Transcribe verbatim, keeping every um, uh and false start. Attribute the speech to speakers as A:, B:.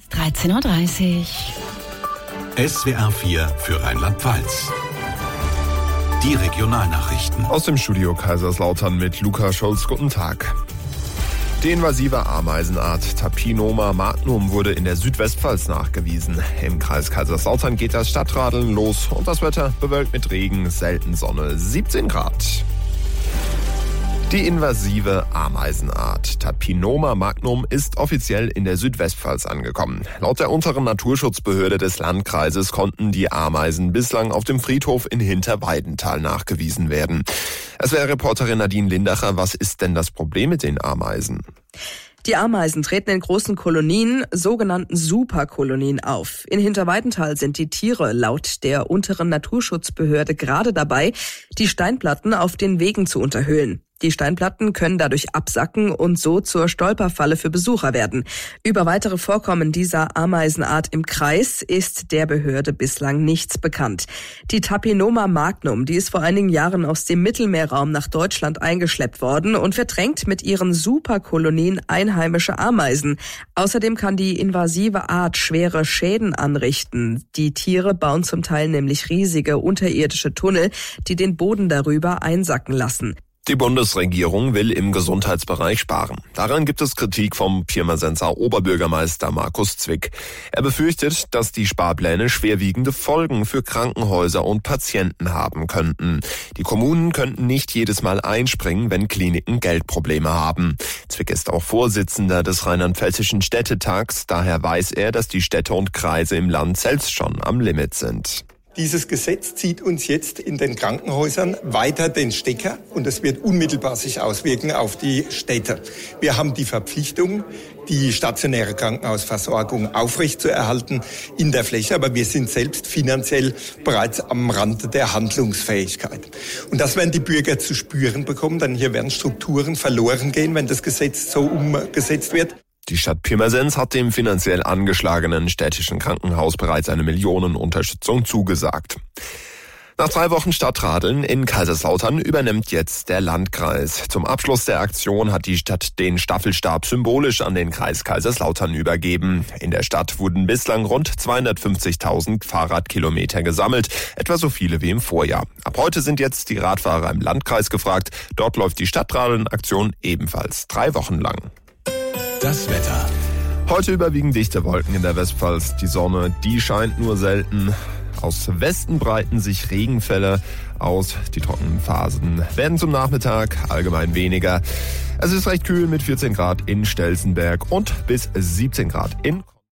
A: dreizehn Uhr dreißig.
B: S W R vier für Rheinland-Pfalz. Die Regionalnachrichten.
C: Aus dem Studio Kaiserslautern mit Luca Scholz. Guten Tag. Die invasive Ameisenart Tapinoma magnum wurde in der Südwestpfalz nachgewiesen. Im Kreis Kaiserslautern geht das Stadtradeln los und das Wetter bewölkt mit Regen, selten Sonne, siebzehn Grad. Die invasive Ameisenart Tapinoma magnum ist offiziell in der Südwestpfalz angekommen. Laut der unteren Naturschutzbehörde des Landkreises konnten die Ameisen bislang auf dem Friedhof in Hinterweidenthal nachgewiesen werden. Es wäre Reporterin Nadine Lindacher. Was ist denn das Problem mit den Ameisen?
D: Die Ameisen treten in großen Kolonien, sogenannten Superkolonien, auf. In Hinterweidenthal sind die Tiere laut der unteren Naturschutzbehörde gerade dabei, die Steinplatten auf den Wegen zu unterhöhlen. Die Steinplatten können dadurch absacken und so zur Stolperfalle für Besucher werden. Über weitere Vorkommen dieser Ameisenart im Kreis ist der Behörde bislang nichts bekannt. Die Tapinoma magnum, die ist vor einigen Jahren aus dem Mittelmeerraum nach Deutschland eingeschleppt worden und verdrängt mit ihren Superkolonien einheimische Ameisen. Außerdem kann die invasive Art schwere Schäden anrichten. Die Tiere bauen zum Teil nämlich riesige unterirdische Tunnel, die den Boden darüber einsacken lassen.
C: Die Bundesregierung will im Gesundheitsbereich sparen. Daran gibt es Kritik vom Pirmasenser Oberbürgermeister Markus Zwick. Er befürchtet, dass die Sparpläne schwerwiegende Folgen für Krankenhäuser und Patienten haben könnten. Die Kommunen könnten nicht jedes Mal einspringen, wenn Kliniken Geldprobleme haben. Zwick ist auch Vorsitzender des Rheinland-Pfälzischen Städtetags. Daher weiß er, dass die Städte und Kreise im Land selbst schon am Limit sind.
E: Dieses Gesetz zieht uns jetzt in den Krankenhäusern weiter den Stecker und es wird unmittelbar sich auswirken auf die Städte. Wir haben die Verpflichtung, die stationäre Krankenhausversorgung aufrechtzuerhalten in der Fläche, aber wir sind selbst finanziell bereits am Rand der Handlungsfähigkeit. Und das werden die Bürger zu spüren bekommen, denn hier werden Strukturen verloren gehen, wenn das Gesetz so umgesetzt wird.
C: Die Stadt Pirmasens hat dem finanziell angeschlagenen städtischen Krankenhaus bereits eine Millionenunterstützung zugesagt. Nach drei Wochen Stadtradeln in Kaiserslautern übernimmt jetzt der Landkreis. Zum Abschluss der Aktion hat die Stadt den Staffelstab symbolisch an den Kreis Kaiserslautern übergeben. In der Stadt wurden bislang rund zweihundertfünfzigtausend Fahrradkilometer gesammelt, etwa so viele wie im Vorjahr. Ab heute sind jetzt die Radfahrer im Landkreis gefragt. Dort läuft die Stadtradeln-Aktion ebenfalls drei Wochen lang.
B: Das Wetter.
C: Heute überwiegend dichte Wolken in der Westpfalz. Die Sonne, die scheint nur selten. Aus Westen breiten sich Regenfälle aus. Die trockenen Phasen werden zum Nachmittag allgemein weniger. Es ist recht kühl mit vierzehn Grad in Stelzenberg und bis siebzehn Grad in